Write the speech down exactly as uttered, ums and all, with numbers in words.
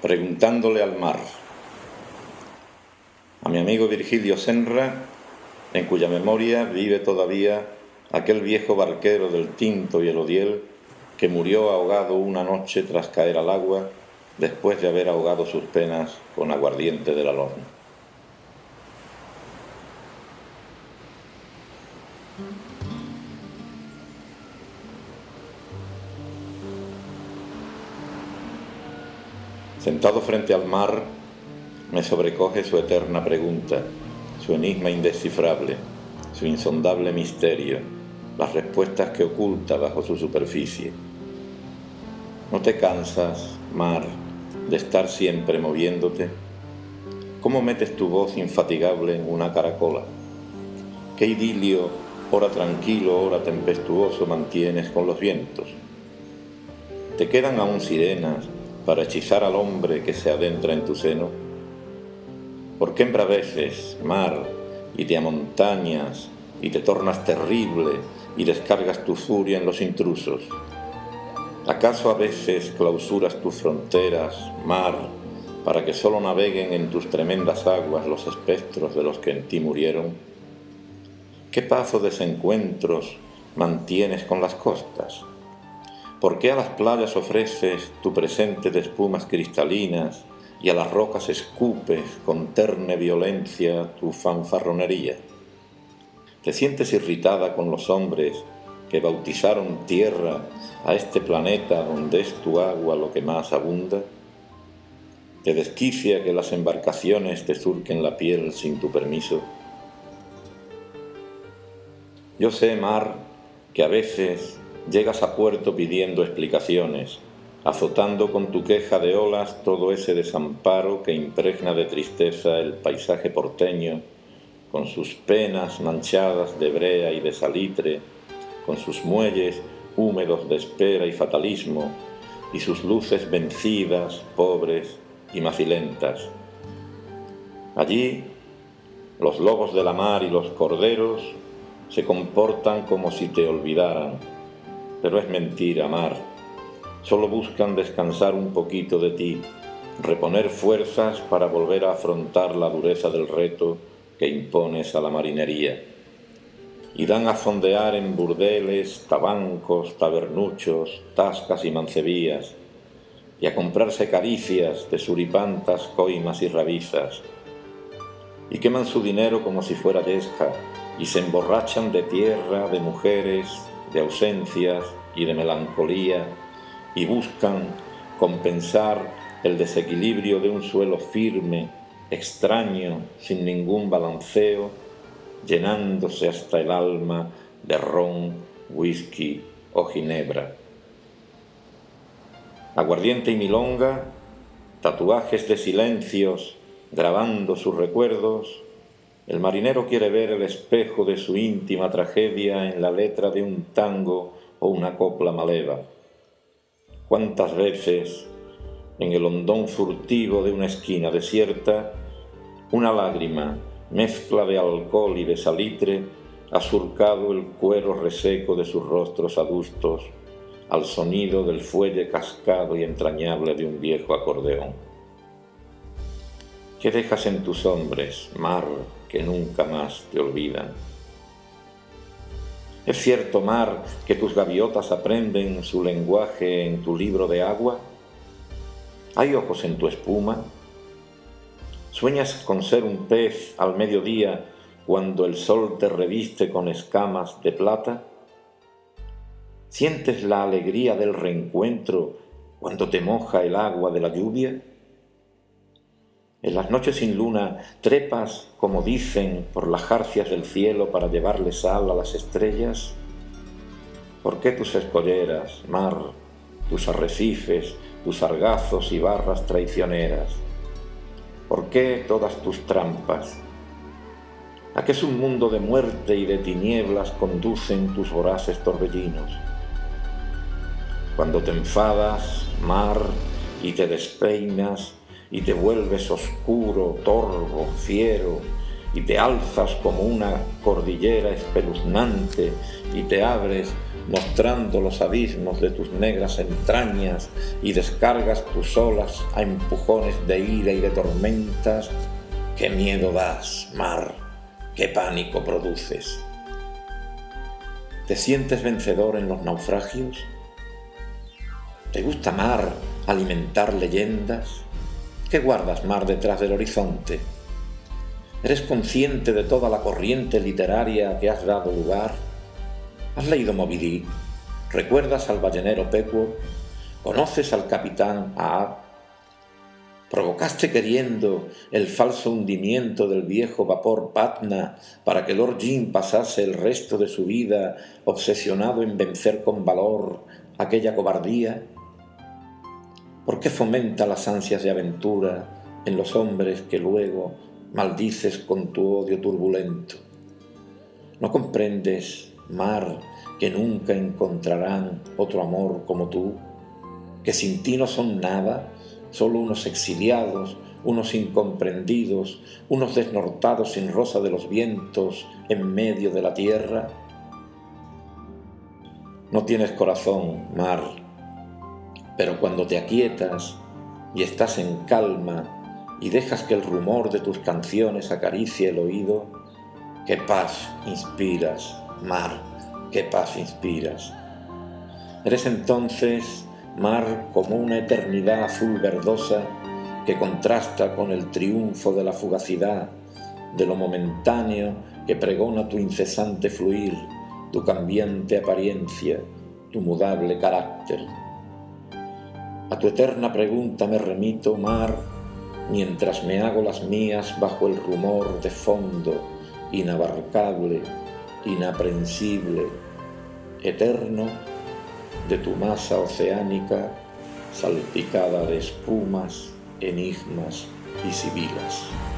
Preguntándole al mar. A mi amigo Virgilio Senra, en cuya memoria vive todavía aquel viejo barquero del Tinto y el Odiel que murió ahogado una noche tras caer al agua después de haber ahogado sus penas con aguardiente del Alhorno. Sentado frente al mar, me sobrecoge su eterna pregunta, su enigma indescifrable, su insondable misterio, las respuestas que oculta bajo su superficie. ¿No te cansas, mar, de estar siempre moviéndote? ¿Cómo metes tu voz infatigable en una caracola? ¿Qué idilio, ora tranquilo, ora tempestuoso, mantienes con los vientos? ¿Te quedan aún sirenas para hechizar al hombre que se adentra en tu seno? ¿Por qué embraveces, mar, y te amontañas, y te tornas terrible, y descargas tu furia en los intrusos? ¿Acaso a veces clausuras tus fronteras, mar, para que solo naveguen en tus tremendas aguas los espectros de los que en ti murieron? ¿Qué paz o desencuentros mantienes con las costas? ¿Por qué a las playas ofreces tu presente de espumas cristalinas y a las rocas escupes con terne violencia tu fanfarronería? ¿Te sientes irritada con los hombres que bautizaron tierra a este planeta donde es tu agua lo que más abunda? ¿Te desquicia que las embarcaciones te surquen la piel sin tu permiso? Yo sé, mar, que a veces llegas a puerto pidiendo explicaciones, azotando con tu queja de olas todo ese desamparo que impregna de tristeza el paisaje porteño, con sus penas manchadas de brea y de salitre, con sus muelles húmedos de espera y fatalismo, y sus luces vencidas, pobres y macilentas. Allí, los lobos de la mar y los corderos se comportan como si te olvidaran, pero es mentira, mar. Solo buscan descansar un poquito de ti, reponer fuerzas para volver a afrontar la dureza del reto que impones a la marinería. Y dan a fondear en burdeles, tabancos, tabernuchos, tascas y mancebías, y a comprarse caricias de suripantas, coimas y rabizas. Y queman su dinero como si fuera yesca, y se emborrachan de tierra, de mujeres, de ausencias y de melancolía, y buscan compensar el desequilibrio de un suelo firme, extraño, sin ningún balanceo, llenándose hasta el alma de ron, whisky o ginebra. Aguardiente y milonga, tatuajes de silencios grabando sus recuerdos. El marinero quiere ver el espejo de su íntima tragedia en la letra de un tango o una copla maleva. ¿Cuántas veces, en el hondón furtivo de una esquina desierta, una lágrima, mezcla de alcohol y de salitre, ha surcado el cuero reseco de sus rostros adustos al sonido del fuelle cascado y entrañable de un viejo acordeón? ¿Qué dejas en tus hombres, mar, que nunca más te olvidan? ¿Es cierto, mar, que tus gaviotas aprenden su lenguaje en tu libro de agua? ¿Hay ojos en tu espuma? ¿Sueñas con ser un pez al mediodía cuando el sol te reviste con escamas de plata? ¿Sientes la alegría del reencuentro cuando te moja el agua de la lluvia? En las noches sin luna trepas, como dicen, por las jarcias del cielo para llevarle sal a las estrellas. ¿Por qué tus escolleras, mar, tus arrecifes, tus sargazos y barras traicioneras? ¿Por qué todas tus trampas? ¿A qué submundo de muerte y de tinieblas conducen tus voraces torbellinos? Cuando te enfadas, mar, y te despeinas, y te vuelves oscuro, torvo, fiero, y te alzas como una cordillera espeluznante, y te abres mostrando los abismos de tus negras entrañas y descargas tus olas a empujones de ira y de tormentas, qué miedo das, mar, qué pánico produces. ¿Te sientes vencedor en los naufragios? ¿Te gusta, mar, alimentar leyendas? ¿Qué guardas, mar, detrás del horizonte? ¿Eres consciente de toda la corriente literaria que has dado lugar? ¿Has leído Moby Dick? ¿Recuerdas al ballenero Pequod? ¿Conoces al capitán Ahab? ¿Provocaste queriendo el falso hundimiento del viejo vapor Patna para que Lord Jim pasase el resto de su vida obsesionado en vencer con valor aquella cobardía? ¿Por qué fomenta las ansias de aventura en los hombres que luego maldices con tu odio turbulento? ¿No comprendes, mar, que nunca encontrarán otro amor como tú? ¿Que sin ti no son nada, solo unos exiliados, unos incomprendidos, unos desnortados sin rosa de los vientos en medio de la tierra? No tienes corazón, mar, pero cuando te aquietas y estás en calma y dejas que el rumor de tus canciones acaricie el oído, qué paz inspiras, mar, qué paz inspiras. Eres entonces, mar, como una eternidad azul verdosa que contrasta con el triunfo de la fugacidad, de lo momentáneo que pregona tu incesante fluir, tu cambiante apariencia, tu mudable carácter. A tu eterna pregunta me remito, mar, mientras me hago las mías bajo el rumor de fondo, inabarcable, inaprensible, eterno, de tu masa oceánica salpicada de espumas, enigmas y sibilas.